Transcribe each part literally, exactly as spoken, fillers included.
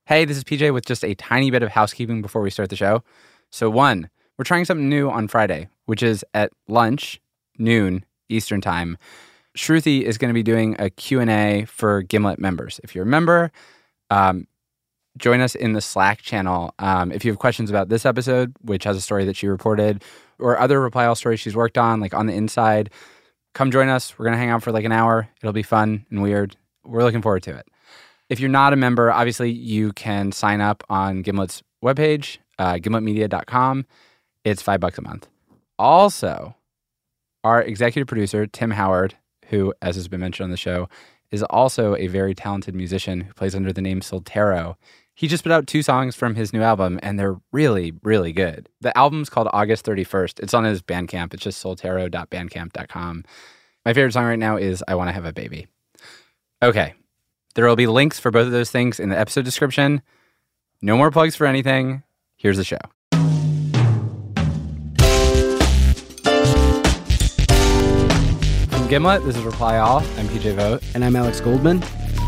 Hey, this is P J with just a tiny bit of housekeeping before we start the show. So one, we're trying something new on Friday, which is at lunch, noon, Eastern time. Shruti is going to be doing a Q and A for Gimlet members. If you're a member, um, join us in the Slack channel. Um, if you have questions about this episode, which has a story that she reported, or other Reply All stories she's worked on, like On the Inside, come join us. We're going to hang out for like an hour. It'll be fun and weird. We're looking forward to it. If you're not a member, obviously you can sign up on Gimlet's webpage, uh, gimlet media dot com. It's five bucks a month. Also, our executive producer, Tim Howard, who, as has been mentioned on the show, is also a very talented musician who plays under the name Soltero. He just put out two songs from his new album, and they're really, really good. The album's called August thirty-first. It's on his Bandcamp. It's just soltero dot bandcamp dot com. My favorite song right now is I Want to Have a Baby. Okay. There will be links for both of those things in the episode description. No more plugs for anything. Here's the show. From Gimlet, this is Reply All. I'm P J Vogt. And I'm Alex Goldman.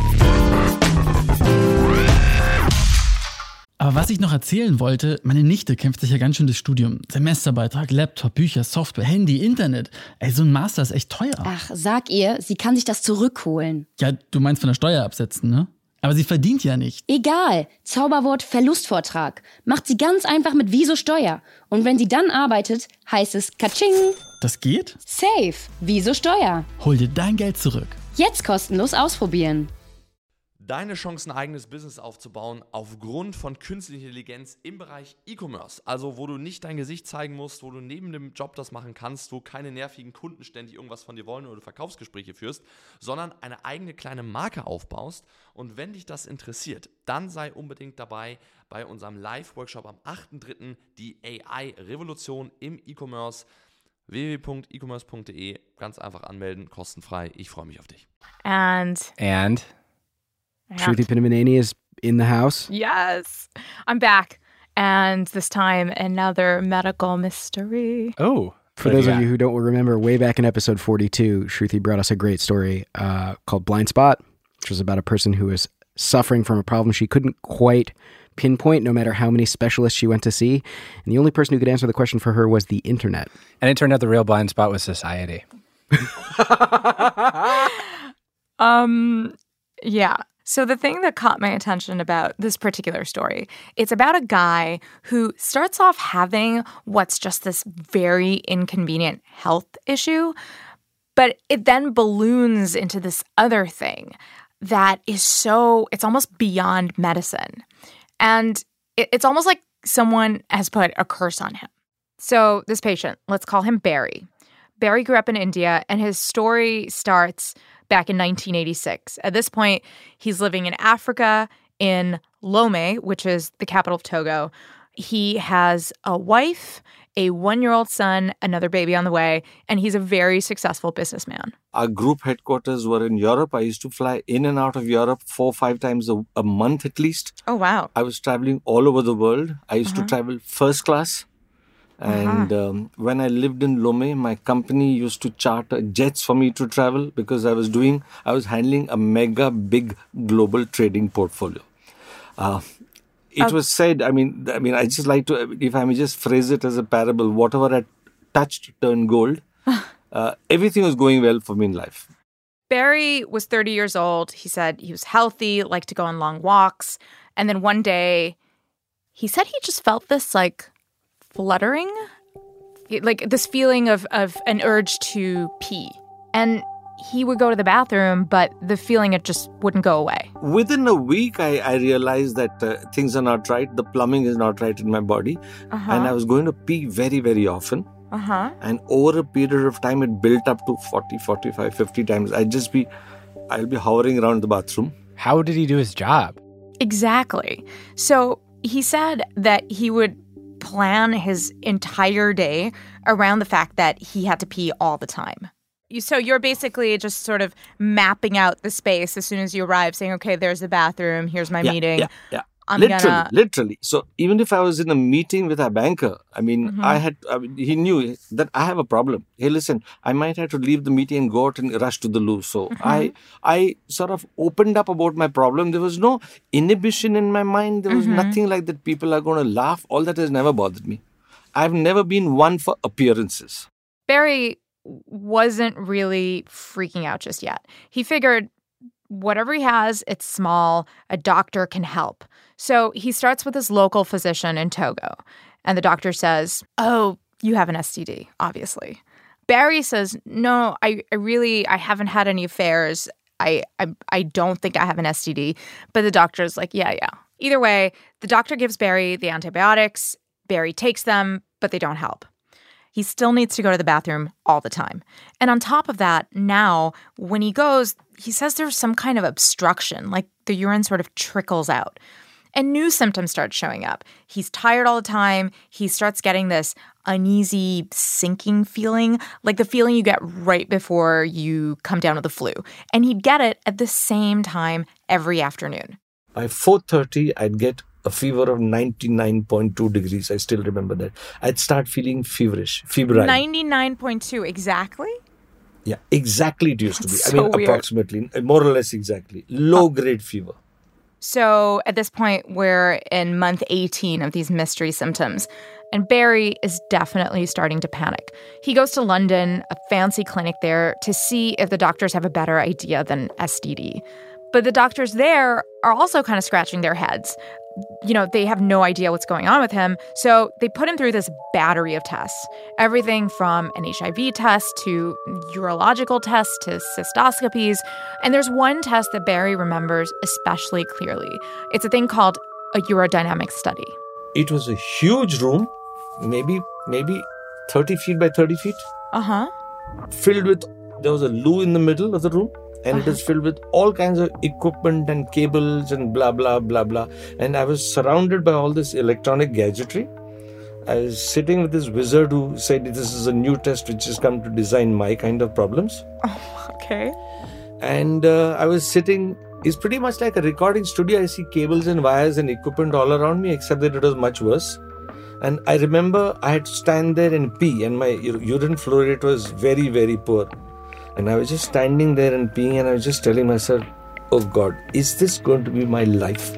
Aber was ich noch erzählen wollte, meine Nichte kämpft sich ja ganz schön das Studium. Semesterbeitrag, Laptop, Bücher, Software, Handy, Internet. Ey, so ein Master ist echt teuer. Ach, sag ihr, sie kann sich das zurückholen. Ja, du meinst von der Steuer absetzen, ne? Aber sie verdient ja nicht. Egal. Zauberwort Verlustvortrag. Macht sie ganz einfach mit Wieso Steuer. Und wenn sie dann arbeitet, heißt es Katsching. Das geht? Safe. Wieso Steuer. Hol dir dein Geld zurück. Jetzt kostenlos ausprobieren. Deine Chance, ein eigenes Business aufzubauen aufgrund von künstlicher Intelligenz im Bereich E-Commerce. Also wo du nicht dein Gesicht zeigen musst, wo du neben dem Job das machen kannst, wo keine nervigen Kunden ständig irgendwas von dir wollen oder du Verkaufsgespräche führst, sondern eine eigene kleine Marke aufbaust. Und wenn dich das interessiert, dann sei unbedingt dabei bei unserem Live-Workshop am achten dritten die A I-Revolution im E-Commerce. w w w punkt e commerce punkt d e. Ganz einfach anmelden, kostenfrei. Ich freue mich auf dich. And... And... Shruti Pinnamaneni is in the house. Yes, I'm back. And this time, another medical mystery. Oh. For those of you who don't remember, way back in episode forty-two, Shruti brought us a great story uh, called Blind Spot, which was about a person who was suffering from a problem she couldn't quite pinpoint no matter how many specialists she went to see. And the only person who could answer the question for her was the internet. And it turned out the real blind spot was society. um, yeah. So the thing that caught my attention about this particular story, it's about a guy who starts off having what's just this very inconvenient health issue, but it then balloons into this other thing that is so, it's almost beyond medicine. And it, it's almost like someone has put a curse on him. So this patient, let's call him Barry. Barry grew up in India, and his story starts back in nineteen eighty-six. At this point, he's living in Africa, in Lomé, which is the capital of Togo. He has a wife, a one-year-old son, another baby on the way, and he's a very successful businessman. Our group headquarters were in Europe. I used to fly in and out of Europe four or five times a, a month at least. Oh, wow. I was traveling all over the world. I used uh-huh. to travel first class. And uh-huh. um, when I lived in Lomé, my company used to charter jets for me to travel because I was doing, I was handling a mega big global trading portfolio. Uh, it okay. was said, I mean, I mean, I just like to, if I may just phrase it as a parable, whatever I touched turned gold. uh, everything was going well for me in life. Barry was thirty years old. He said he was healthy, liked to go on long walks. And then one day, he said he just felt this like fluttering, like this feeling of, of an urge to pee. And he would go to the bathroom, but the feeling, it just wouldn't go away. Within a week, I, I realized that uh, things are not right. The plumbing is not right in my body. Uh-huh. And I was going to pee very, very often. Uh-huh. And over a period of time, it built up to forty, forty-five, fifty times. I'd just be, I'll be hovering around the bathroom. How did he do his job? Exactly. So he said that he would plan his entire day around the fact that he had to pee all the time. So you're basically just sort of mapping out the space as soon as you arrive, saying, okay, there's the bathroom, here's my yeah, meeting. Yeah, yeah. I'm literally, gonna... literally. So even if I was in a meeting with a banker, I mean, Mm-hmm. I had, I mean, he knew that I have a problem. Hey, listen, I might have to leave the meeting and go out and rush to the loo. So Mm-hmm. I, I sort of opened up about my problem. There was no inhibition in my mind. There was Mm-hmm. nothing like that. People are going to laugh. All that has never bothered me. I've never been one for appearances. Barry wasn't really freaking out just yet. He figured whatever he has, it's small. A doctor can help. So he starts with his local physician in Togo. And the doctor says, oh, you have an S T D, obviously. Barry says, no, I, I really, I haven't had any affairs. I, I, I don't think I have an S T D. But the doctor's like, yeah, yeah. Either way, the doctor gives Barry the antibiotics. Barry takes them, but they don't help. He still needs to go to the bathroom all the time. And on top of that, now, when he goes, he says there's some kind of obstruction, like the urine sort of trickles out. And new symptoms start showing up. He's tired all the time. He starts getting this uneasy, sinking feeling, like the feeling you get right before you come down with the flu. And he'd get it at the same time every afternoon. By four thirty, I'd get a fever of ninety-nine point two degrees. I still remember that. I'd start feeling feverish, febrile. ninety-nine point two, exactly? Yeah, exactly it used to be. That's I so mean, weird. approximately, more or less exactly. Low-grade fever. So at this point, we're in month eighteen of these mystery symptoms. And Barry is definitely starting to panic. He goes to London, a fancy clinic there, to see if the doctors have a better idea than S T D. But the doctors there are also kind of scratching their heads. You know, they have no idea what's going on with him. So they put him through this battery of tests. Everything from an H I V test to urological tests to cystoscopies. And there's one test that Barry remembers especially clearly. It's a thing called a urodynamic study. It was a huge room, maybe maybe thirty feet by thirty feet, Uh-huh. filled with, there was a loo in the middle of the room, and Uh-huh. it is filled with all kinds of equipment and cables and blah, blah, blah, blah. And I was surrounded by all this electronic gadgetry. I was sitting with this wizard who said this is a new test which has come to design my kind of problems. Okay. And uh, I was sitting, it's pretty much like a recording studio. I see cables and wires and equipment all around me, except that it was much worse. And I remember I had to stand there and pee, and my urine flow rate was very, very poor. And I was just standing there and peeing, and I was just telling myself, oh God, is this going to be my life?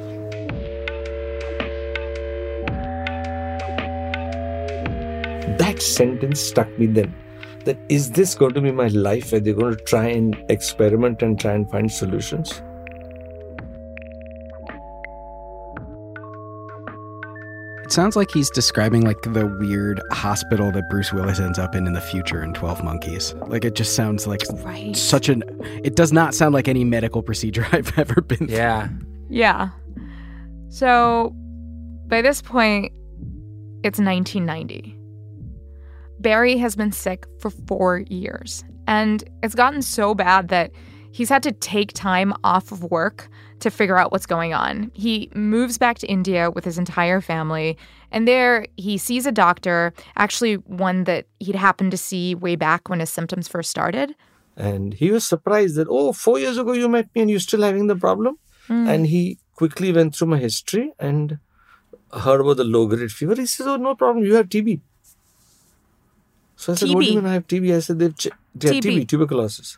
That sentence struck me then. That is this going to be my life where they're going to try and experiment and try and find solutions? It sounds like he's describing like the weird hospital that Bruce Willis ends up in in the future in twelve Monkeys. Like it just sounds like Right. such an, it does not sound like any medical procedure I've ever been through. Yeah. Yeah. So by this point, it's nineteen ninety. Barry has been sick for four years, and it's gotten so bad that he's had to take time off of work to figure out what's going on. He moves back to India with his entire family, and there he sees a doctor, actually one that he'd happened to see way back when his symptoms first started. And he was surprised that, oh, four years ago you met me and you're still having the problem? Mm. And he quickly went through my history and heard about the low-grade fever. He says, oh, no problem, you have T B. So I said, T B? what do you mean I have T B? I said, they've ch- they have T B. T B, tuberculosis.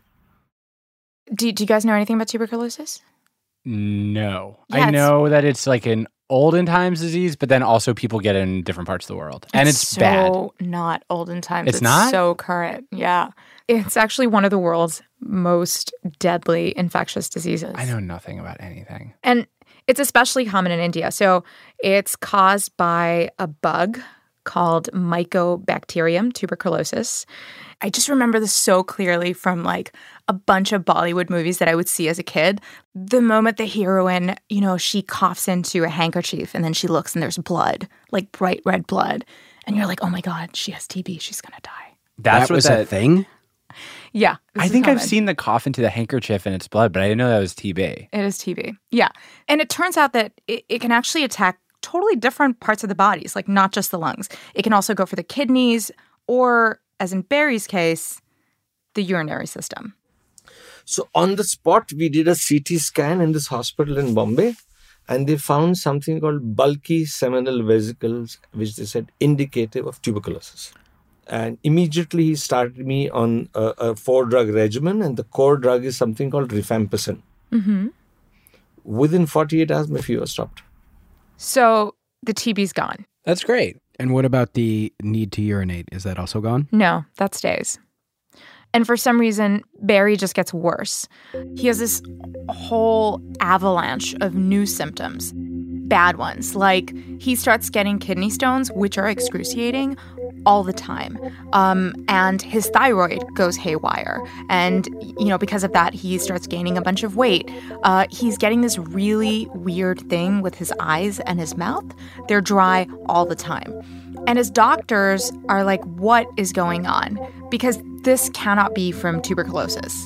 Do, do you guys know anything about tuberculosis? No. Yeah, I it's- know that it's like an olden times disease, but then also people get it in different parts of the world. And it's, so bad. not olden times. It's not? so current. Yeah. It's actually one of the world's most deadly infectious diseases. I know nothing about anything. And it's especially common in India. So it's caused by a bug called Mycobacterium tuberculosis. I just remember this so clearly from like a bunch of Bollywood movies that I would see as a kid. The moment the heroine, you know, she coughs into a handkerchief and then she looks and there's blood, like bright red blood. And you're like, oh my God, she has T B. She's going to die. That's that what was that a thing? Yeah. this I is think I've common. seen the cough into the handkerchief and it's blood, but I didn't know that was T B. It is T B. Yeah. And it turns out that it, it can actually attack totally different parts of the bodies, like not just the lungs. It can also go for the kidneys or, as in Barry's case, the urinary system. So on the spot, we did a C T scan in this hospital in Bombay. and they found something called bulky seminal vesicles, which they said indicative of tuberculosis. And immediately he started me on a, a four-drug regimen, and the core drug is something called rifampicin. Mm-hmm. Within forty-eight hours, my fever stopped. So the T B's gone. That's great. And what about the need to urinate? Is that also gone? No, that stays. And for some reason, Barry just gets worse. He has this whole avalanche of new symptoms. Bad ones, like he starts getting kidney stones, which are excruciating, all the time. Um, and his thyroid goes haywire. And, you know, because of that, he starts gaining a bunch of weight. Uh, he's getting this really weird thing with his eyes and his mouth. They're dry all the time. And his doctors are like, what is going on? Because this cannot be from tuberculosis.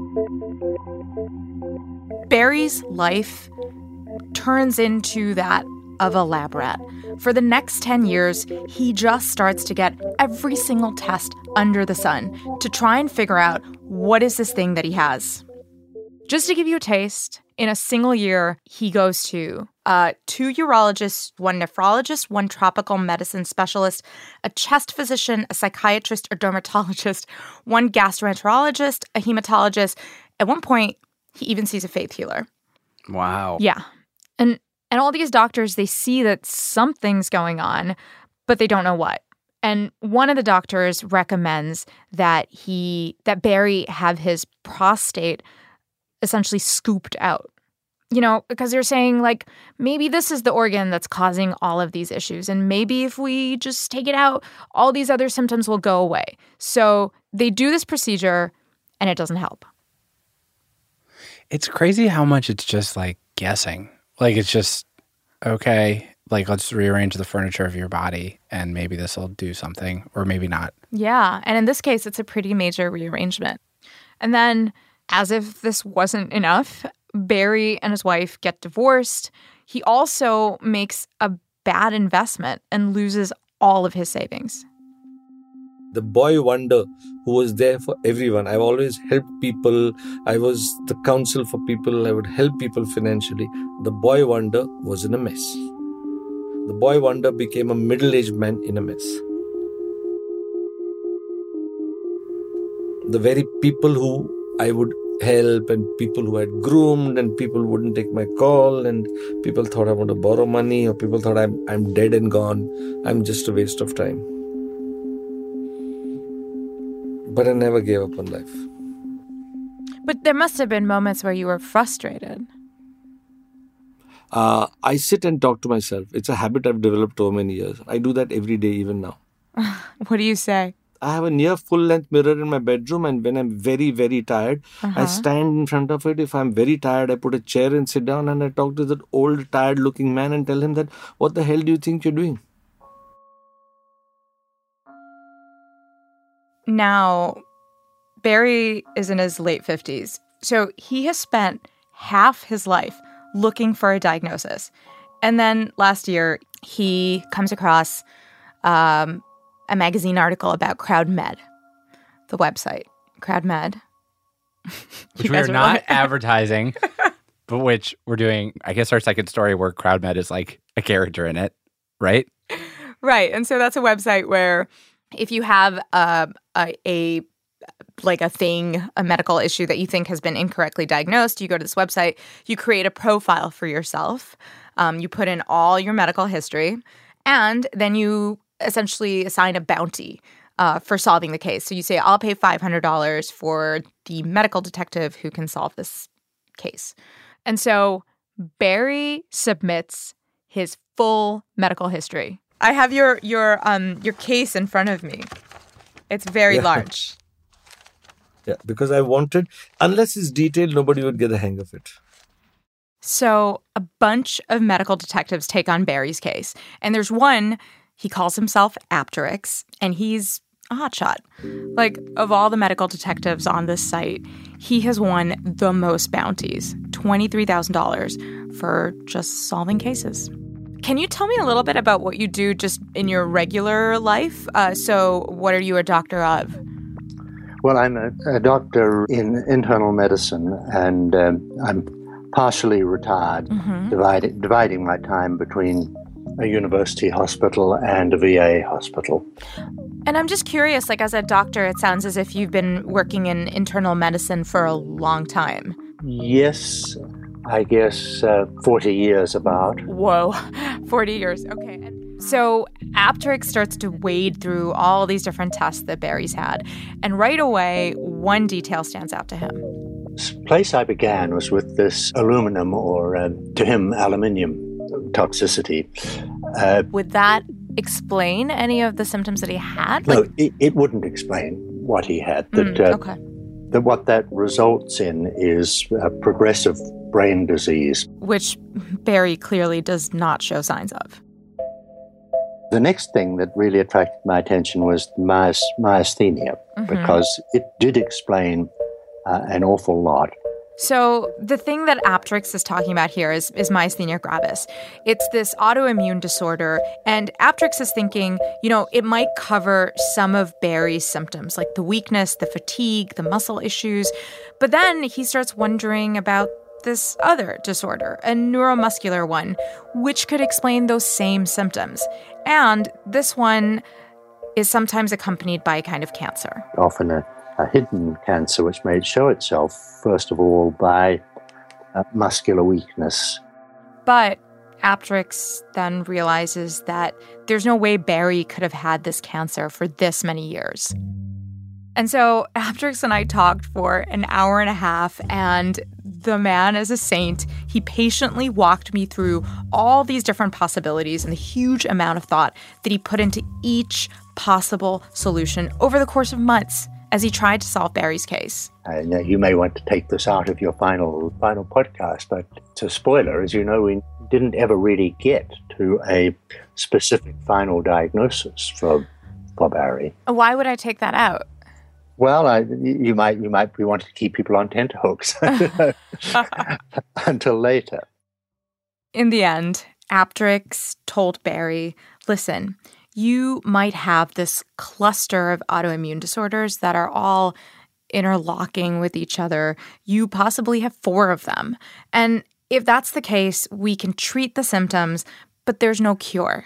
Barry's life turns into that of a lab rat. For the next ten years, he just starts to get every single test under the sun to try and figure out what is this thing that he has. Just to give you a taste, in a single year, he goes to uh, two urologists, one nephrologist, one tropical medicine specialist, a chest physician, a psychiatrist or dermatologist, one gastroenterologist, a hematologist. At one point, he even sees a faith healer. Wow. Yeah. And and all these doctors, they see that something's going on, but they don't know what. And one of the doctors recommends that he that Barry have his prostate essentially scooped out. You know, because they're saying, like, maybe this is the organ that's causing all of these issues. And maybe if we just take it out, all these other symptoms will go away. So they do this procedure, and it doesn't help. It's crazy how much it's just like guessing. Like it's just, okay, like let's rearrange the furniture of your body and maybe this will do something or maybe not. Yeah. And in this case, it's a pretty major rearrangement. And then, as if this wasn't enough, Barry and his wife get divorced. He also makes a bad investment and loses all of his savings. The boy wonder who was there for everyone. I've always helped people. I was the counsel for people. I would help people financially. The boy wonder was in a mess. The boy wonder became a middle-aged man in a mess. The very people who I would help and people who had groomed and people wouldn't take my call and people thought I want to borrow money or people thought I'm, I'm dead and gone. I'm just a waste of time. But I never gave up on life. But there must have been moments where you were frustrated. Uh, I sit and talk to myself. It's a habit I've developed over many years. I do that every day, even now. What do you say? I have a near full-length mirror in my bedroom, and when I'm very, very tired, Uh-huh. I stand in front of it. If I'm very tired, I put a chair and sit down, and I talk to that old, tired-looking man and tell him that, what the hell do you think you're doing? Now, Barry is in his late fifties, so he has spent half his life looking for a diagnosis. And then last year, he comes across um, a magazine article about CrowdMed, the website. CrowdMed. Which we are not advertising, but which we're doing, I guess, our second story where CrowdMed is like a character in it, right? Right. And so that's a website where if you have a, a, a like a thing, a medical issue that you think has been incorrectly diagnosed, you go to this website, you create a profile for yourself, um, you put in all your medical history, and then you essentially assign a bounty uh, for solving the case. So you say, I'll pay five hundred dollars for the medical detective who can solve this case. And so Barry submits his full medical history. I have your your um your case in front of me. It's very Yeah. large. Yeah, because I wanted, unless it's detailed, nobody would get the hang of it. So a bunch of medical detectives take on Barry's case. And there's one, he calls himself Apteryx, and he's a hotshot. Like, of all the medical detectives on this site, he has won the most bounties, twenty-three thousand dollars for just solving cases. Can you tell me a little bit about what you do just in your regular life? Uh, so what are you a doctor of? Well, I'm a, a doctor in internal medicine, and um, I'm partially retired, Mm-hmm. dividing, dividing my time between a university hospital and a V A hospital. And I'm just curious, like as a doctor, it sounds as if you've been working in internal medicine for a long time. Yes, I guess uh, forty years about. Whoa, forty years. Okay. And so Apteryx starts to wade through all these different tests that Barry's had. And right away, one detail stands out to him. The place I began was with this aluminum, or uh, to him, aluminium toxicity. Uh, Would that explain any of the symptoms that he had? no, Like, it, it wouldn't explain what he had. That, mm, uh, okay. that what that results in is uh, progressive brain disease. Which Barry clearly does not show signs of. The next thing that really attracted my attention was myas- myasthenia, Mhm. because it did explain uh, an awful lot. So the thing that Apteryx is talking about here is, is myasthenia gravis. It's this autoimmune disorder, and Apteryx is thinking, you know, it might cover some of Barry's symptoms, like the weakness, the fatigue, the muscle issues. But then he starts wondering about this other disorder, a neuromuscular one, which could explain those same symptoms. And this one is sometimes accompanied by a kind of cancer. Often a, a hidden cancer, which may show itself, first of all, by uh, muscular weakness. But Apteryx then realizes that there's no way Barry could have had this cancer for this many years. And so Apteryx and I talked for an hour and a half, and the man is a saint. He patiently walked me through all these different possibilities and the huge amount of thought that he put into each possible solution over the course of months as he tried to solve Barry's case. And uh, you may want to take this out of your final final podcast, but it's a spoiler. As you know, we didn't ever really get to a specific final diagnosis for for Barry. Why would I take that out? Well, I, you might you might be wanting to keep people on tenterhooks until later. In the end, Apteryx told Barry, listen, you might have this cluster of autoimmune disorders that are all interlocking with each other. You possibly have four of them. And if that's the case, we can treat the symptoms, but there's no cure.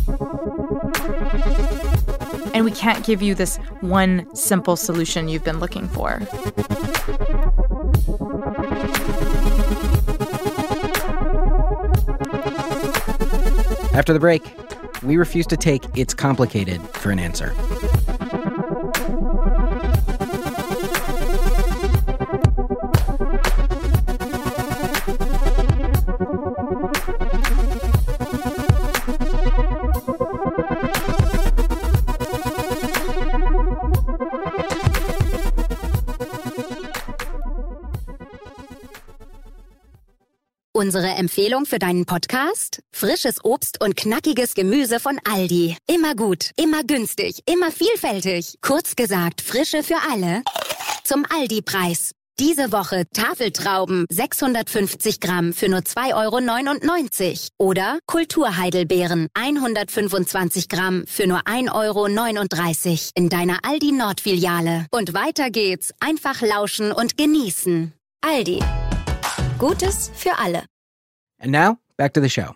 And we can't give you this one simple solution you've been looking for. After the break, we refuse to take "it's complicated" for an answer. Unsere Empfehlung für deinen Podcast? Frisches Obst und knackiges Gemüse von Aldi. Immer gut, immer günstig, immer vielfältig. Kurz gesagt, Frische für alle. Zum Aldi-Preis. Diese Woche Tafeltrauben sechshundertfünfzig Gramm für nur zwei Euro neunundneunzig. Oder Kulturheidelbeeren hundertfünfundzwanzig Gramm für nur ein Euro neununddreißig in deiner Aldi Nord-Filiale. Und weiter geht's. Einfach lauschen und genießen. Aldi. Gutes für alle. And now, back to the show.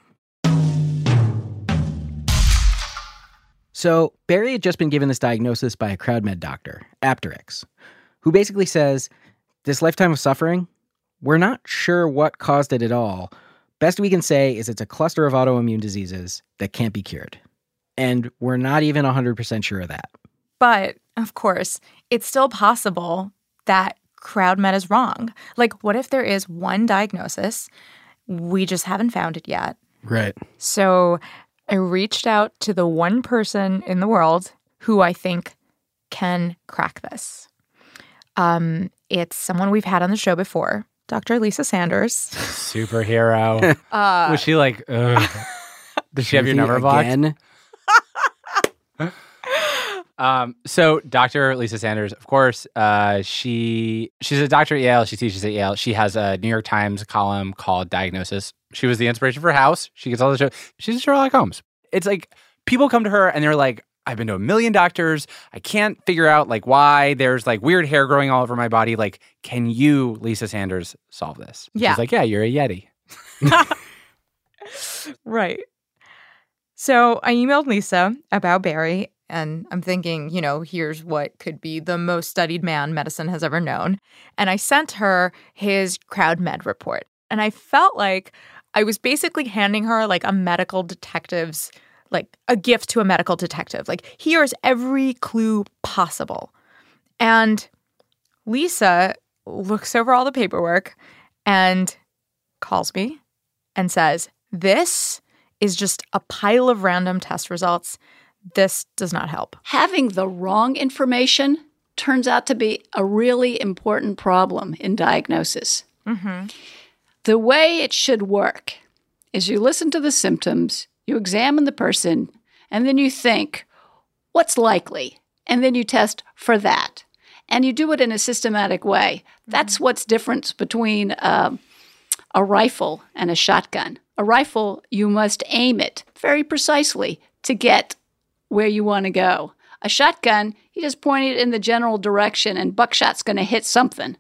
So, Barry had just been given this diagnosis by a CrowdMed doctor, Apteryx, who basically says, this lifetime of suffering, we're not sure what caused it at all. Best we can say is it's a cluster of autoimmune diseases that can't be cured. And we're not even one hundred percent sure of that. But, of course, it's still possible that CrowdMed is wrong. Like, what if there is one diagnosis? We just haven't found it yet. Right. So I reached out to the one person in the world who I think can crack this. Um, it's someone we've had on the show before, Doctor Lisa Sanders. Superhero. Uh, Was she like, ugh. Did she have your number blocked? Again? Um, so Doctor Lisa Sanders, of course, uh, she she's a doctor at Yale. She teaches at Yale. She has a New York Times column called Diagnosis. She was the inspiration for House. She gets all the show. She's Sherlock Holmes. It's like people come to her and they're like, I've been to a million doctors. I can't figure out like why there's like weird hair growing all over my body. Like, can you, Lisa Sanders, solve this? And Yeah. She's like, yeah, you're a Yeti. Right. So I emailed Lisa about Barry, and I'm thinking, you know, here's what could be the most studied man medicine has ever known. And I sent her his CrowdMed report. And I felt like I was basically handing her like a medical detective's, like a gift to a medical detective. Like, here's every clue possible. And Lisa looks over all the paperwork and calls me and says, this is just a pile of random test results. This does not help. Having the wrong information turns out to be a really important problem in diagnosis. Mm-hmm. The way it should work is you listen to the symptoms, you examine the person, and then you think, what's likely? And then you test for that. And you do it in a systematic way. That's what's different between uh, a rifle and a shotgun. A rifle, you must aim it very precisely to get where you want to go. A shotgun, you just point it in the general direction and buckshot's going to hit something.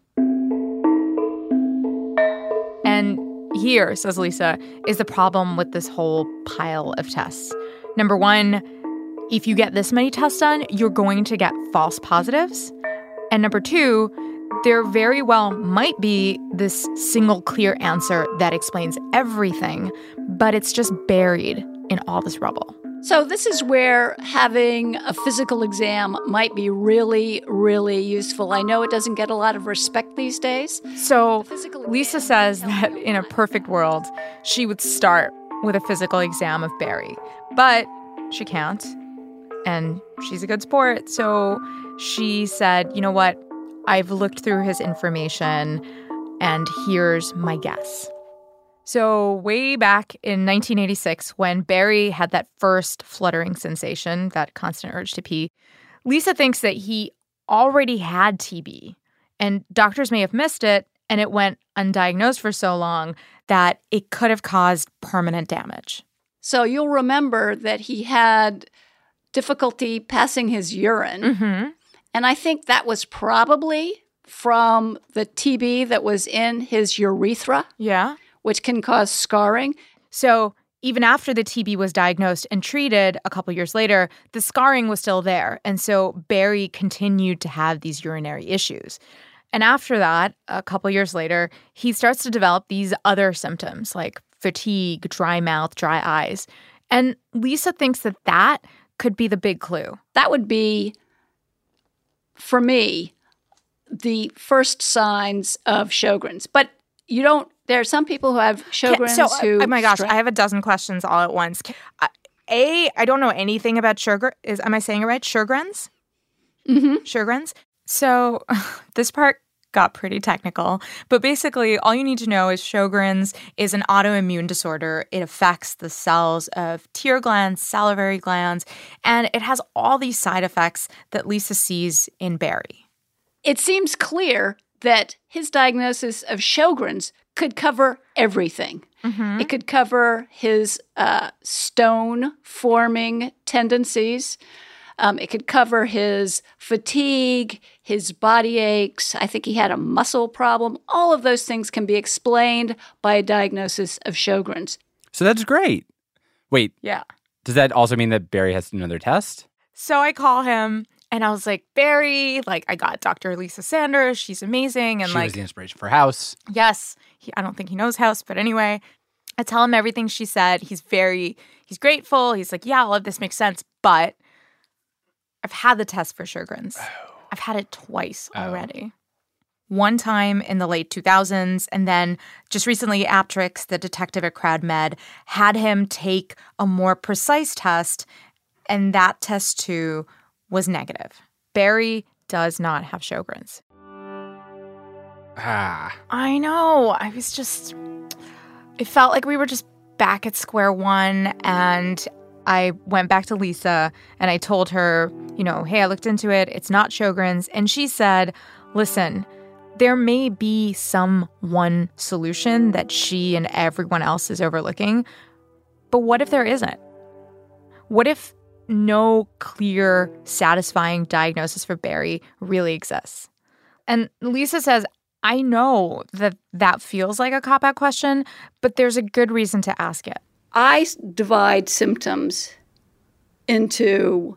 And here, says Lisa, is the problem with this whole pile of tests. Number one, if you get this many tests done, you're going to get false positives. And number two, there very well might be this single clear answer that explains everything, but it's just buried in all this rubble. So this is where having a physical exam might be really, really useful. I know it doesn't get a lot of respect these days. So Lisa says that in a perfect world, she would start with a physical exam of Barry, but she can't, and she's a good sport. So she said, you know what? I've looked through his information, and here's my guess. So way back in nineteen eighty-six, when Barry had that first fluttering sensation, that constant urge to pee, Lisa thinks that he already had T B, and doctors may have missed it, and it went undiagnosed for so long that it could have caused permanent damage. So you'll remember that he had difficulty passing his urine, Mm-hmm. and I think that was probably from the T B that was in his urethra. Yeah. Which can cause scarring. So even after the T B was diagnosed and treated a couple years later, the scarring was still there. And so Barry continued to have these urinary issues. And after that, a couple years later, he starts to develop these other symptoms like fatigue, dry mouth, dry eyes. And Lisa thinks that that could be the big clue. That would be, for me, the first signs of Sjogren's. But you don't, there are some people who have Sjogren's so, who... Oh my gosh, stre- I have a dozen questions all at once. Uh, A, I don't know anything about Sjogren. Is Am I saying it right? Sjogren's? Mm-hmm. Sjogren's. So this part got pretty technical, but basically all you need to know is Sjogren's is an autoimmune disorder. It affects the cells of tear glands, salivary glands, and it has all these side effects that Lisa sees in Barry. It seems clear that his diagnosis of Sjogren's could cover everything. Mm-hmm. It could cover his uh, stone-forming tendencies. Um, it could cover his fatigue, his body aches. I think he had a muscle problem. All of those things can be explained by a diagnosis of Sjogren's. So that's great. Wait, Yeah. does that also mean that Barry has another test? So I call him and I was like, Barry, like I got Doctor Lisa Sanders. She's amazing. And she like, was the inspiration for House. yes, he, I don't think he knows House, but anyway, I tell him everything she said. He's very, he's grateful. He's like, yeah, all of this makes sense, but I've had the test for Sjogren's. Oh. I've had it twice Oh. already. One time in the late two thousands, and then just recently, Aptrix, the detective at CrowdMed, had him take a more precise test, and that test too was negative. Barry does not have Sjogren's. Ah. I know. I was just, it felt like we were just back at square one, and I went back to Lisa and I told her, you know, hey, I looked into it. It's not Sjogren's. And she said, listen, there may be some one solution that she and everyone else is overlooking, but what if there isn't? What if no clear, satisfying diagnosis for Barry really exists. And Lisa says, I know that that feels like a cop-out question, but there's a good reason to ask it. I divide symptoms into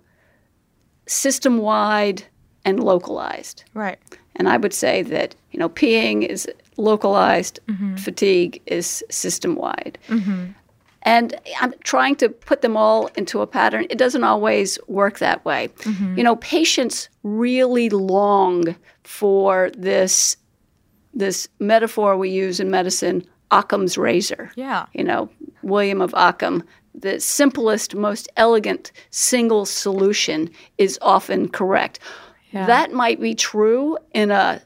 system-wide and localized. Right. And I would say that, you know, peeing is localized, mm-hmm. fatigue is system-wide. Mm-hmm. And I'm trying to put them all into a pattern. It doesn't always work that way. Mm-hmm. You know, patients really long for this, this metaphor we use in medicine, Occam's razor. Yeah. You know, William of Ockham, the simplest, most elegant single solution is often correct. Yeah. That might be true in a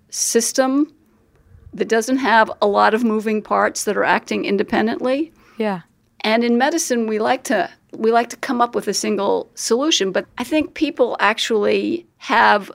system that doesn't have a lot of moving parts that are acting independently. Yeah. And in medicine, we like to we like to come up with a single solution. But I think people actually have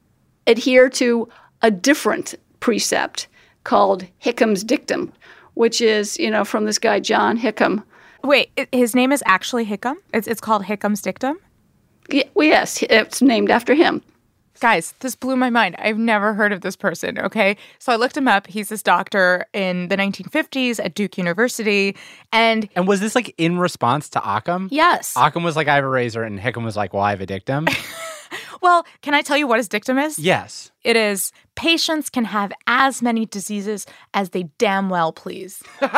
adhere to a different precept called Hickham's dictum, which is, you know, from this guy, John Hickam. Wait, his name is actually Hickam? It's, it's called Hickham's dictum? Yeah, well, yes, it's named after him. Guys, this blew my mind. I've never heard of this person, okay? So I looked him up. He's this doctor in the nineteen fifties at Duke University. And And was this like in response to Occam? Yes. Occam was like, I have a razor, and Hickam was like, well, I have a dictum. Well, can I tell you what his dictum is? Yes. It is, patients can have as many diseases as they damn well please.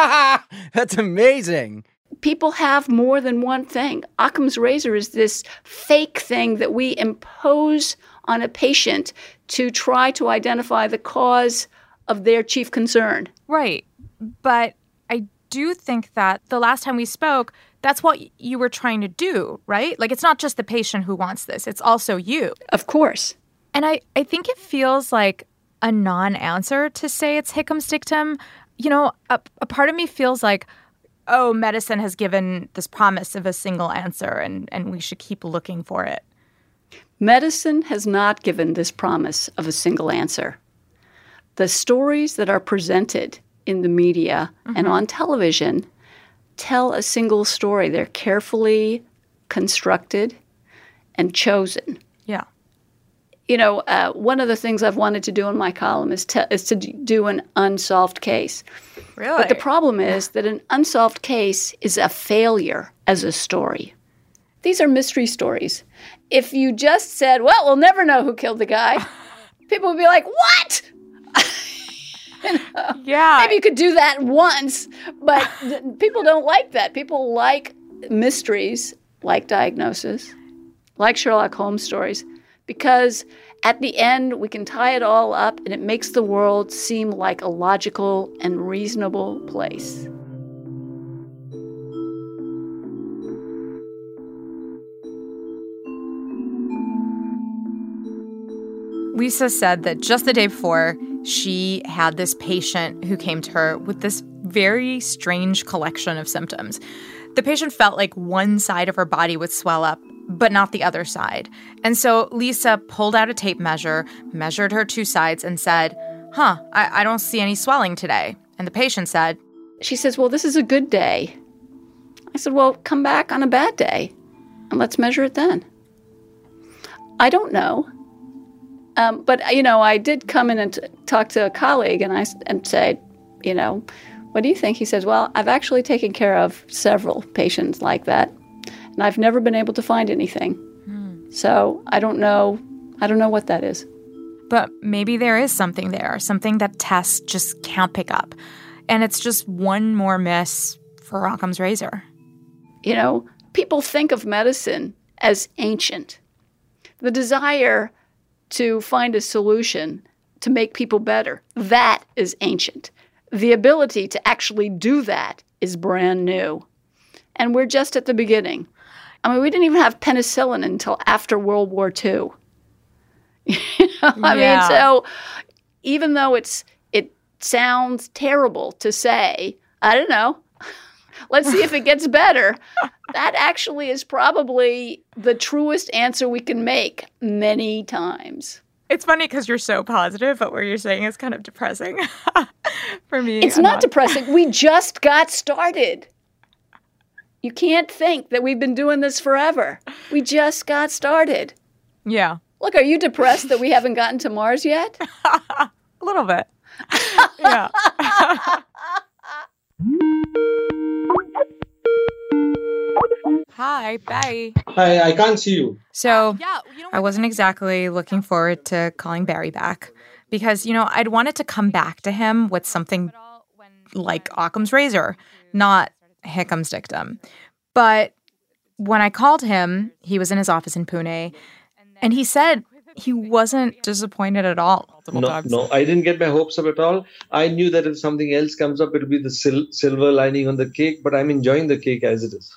That's amazing. People have more than one thing. Occam's razor is this fake thing that we impose on a patient to try to identify the cause of their chief concern. Right. But I do think that the last time we spoke, that's what you were trying to do, right? Like, it's not just the patient who wants this. It's also you. Of course. And I, I think it feels like a non-answer to say it's Hickham's dictum. You know, a, a part of me feels like, oh, medicine has given this promise of a single answer, and, and we should keep looking for it. Medicine has not given this promise of a single answer. The stories that are presented in the media mm-hmm. and on television tell a single story. They're carefully constructed and chosen. Yeah. You know, uh, one of the things I've wanted to do in my column is to, is to do an unsolved case. Really? But the problem is that an unsolved case is a failure as a story. These are mystery stories. If you just said, well, we'll never know who killed the guy, people would be like, what? You know? Yeah. Maybe you could do that once, but th- people don't like that. People like mysteries, like diagnosis, like Sherlock Holmes stories, because at the end we can tie it all up and it makes the world seem like a logical and reasonable place. Lisa said that just the day before, she had this patient who came to her with this very strange collection of symptoms. The patient felt like one side of her body would swell up, but not the other side. And so Lisa pulled out a tape measure, measured her two sides, and said, huh, I, I don't see any swelling today. And the patient said, she says, well, this is a good day. I said, well, come back on a bad day, and let's measure it then. I don't know. Um, but, you know, I did come in and t- talk to a colleague and I and say, you know, what do you think? He says, well, I've actually taken care of several patients like that, and I've never been able to find anything. Hmm. So I don't know. I don't know what that is. But maybe there is something there, something that tests just can't pick up. And it's just one more miss for Occam's razor. You know, people think of medicine as ancient. The desire to find a solution to make people better, that is ancient. The ability to actually do that is brand new. And we're just at the beginning. I mean, we didn't even have penicillin until after World War Two. You know? I Yeah. mean, so even though it's it sounds terrible to say, I don't know, let's see if it gets better, that actually is probably the truest answer we can make many times. It's funny because you're so positive, but what you're saying is kind of depressing for me. It's I'm not depressing. We just got started. You can't think that we've been doing this forever. We just got started. Yeah. Look, are you depressed that we haven't gotten to Mars yet? A little bit. Yeah. Hi, Barry. Hi, I can't see you. So I wasn't exactly looking forward to calling Barry back because, you know, I'd wanted to come back to him with something like Occam's razor, not Hickham's dictum. But when I called him, he was in his office in Pune, and he said he wasn't disappointed at all. No, times. no, I didn't get my hopes up at all. I knew that if something else comes up, it'll be the sil- silver lining on the cake, but I'm enjoying the cake as it is.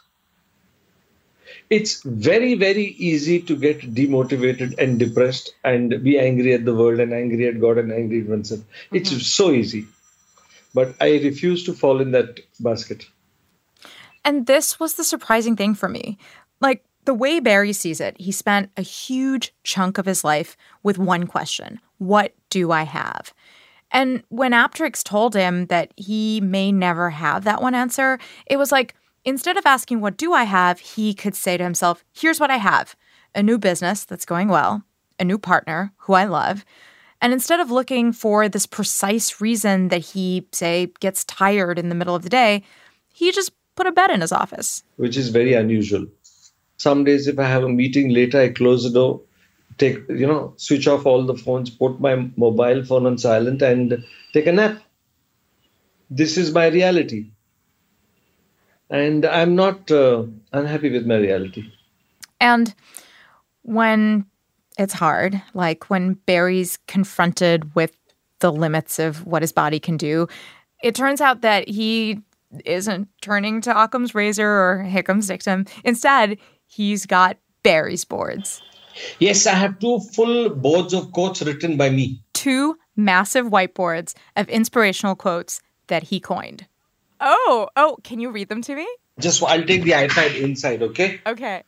It's very, very easy to get demotivated and depressed and be angry at the world and angry at God and angry at oneself. Mm-hmm. It's so easy. But I refuse to fall in that basket. And this was the surprising thing for me. Like, the way Barry sees it, he spent a huge chunk of his life with one question: what do I have? And when Apteryx told him that he may never have that one answer, it was like, instead of asking, what do I have, he could say to himself, here's what I have: a new business that's going well, a new partner who I love. And instead of looking for this precise reason that he, say, gets tired in the middle of the day, he just put a bed in his office. Which is very unusual. Some days if I have a meeting later, I close the door, take, you know, switch off all the phones, put my mobile phone on silent and take a nap. This is my reality. And I'm not uh, unhappy with my reality. And when it's hard, like when Barry's confronted with the limits of what his body can do, it turns out that he isn't turning to Occam's razor or Hickham's dictum. Instead, he's got Barry's boards. Yes, I have two full boards of quotes written by me. Two massive whiteboards of inspirational quotes that he coined. Oh, oh, can you read them to me? Just, I'll take the iPad inside, okay? Okay.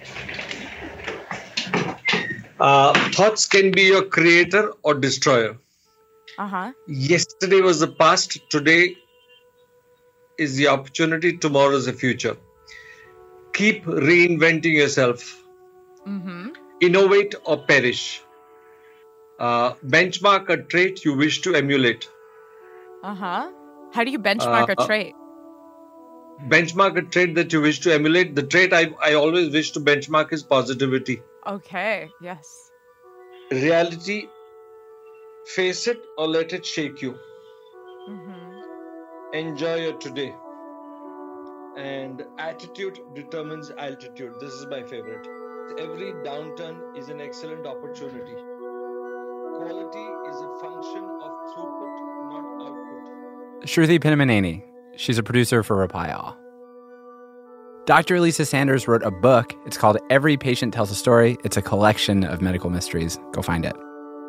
Uh, thoughts can be your creator or destroyer. Uh-huh. Yesterday was the past, today is the opportunity, tomorrow is the future. Keep reinventing yourself. Mm-hmm. Innovate or perish. Uh, benchmark a trait you wish to emulate. Uh-huh. How do you benchmark uh, a trait? Benchmark a trait that you wish to emulate. The trait I, I always wish to benchmark is positivity. Okay, yes. Reality, face it or let it shake you. Mm-hmm. Enjoy your today. And attitude determines altitude. This is my favorite. Every downturn is an excellent opportunity. Quality is a function of throughput, not output. Shruti Pinnamaneni. She's a producer for Reply All. Doctor Elisa Sanders wrote a book. It's called Every Patient Tells a Story. It's a collection of medical mysteries. Go find it.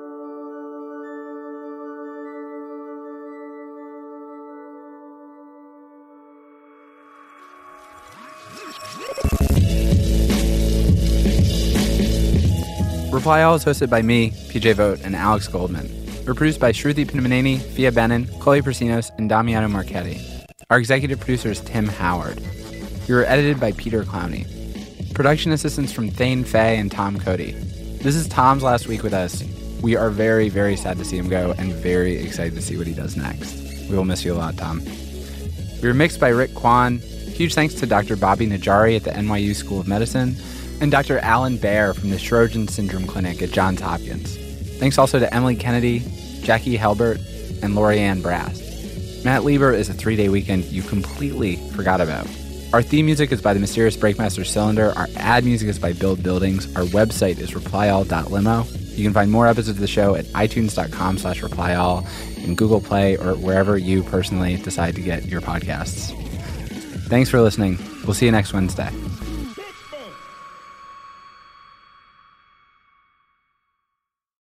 Reply All is hosted by me, P J Vogt, and Alex Goldman. We're produced by Shruti Pinnamaneni, Fia Benin, Chloe Persinos, and Damiano Marchetti. Our executive producer is Tim Howard. We were edited by Peter Clowney. Production assistance from Thane Fay and Tom Cody. This is Tom's last week with us. We are very, very sad to see him go and very excited to see what he does next. We will miss you a lot, Tom. We were mixed by Rick Kwan. Huge thanks to Doctor Bobby Najari at the N Y U School of Medicine and Doctor Alan Baer from the Sjogren Syndrome Clinic at Johns Hopkins. Thanks also to Emily Kennedy, Jackie Helbert, and Lorianne Brass. Matt Lieber is a three-day weekend you completely forgot about. Our theme music is by the mysterious Breakmaster Cylinder. Our ad music is by Build Buildings. Our website is reply all dot limo. You can find more episodes of the show at itunes.com slash replyall, in Google Play, or wherever you personally decide to get your podcasts. Thanks for listening. We'll see you next Wednesday.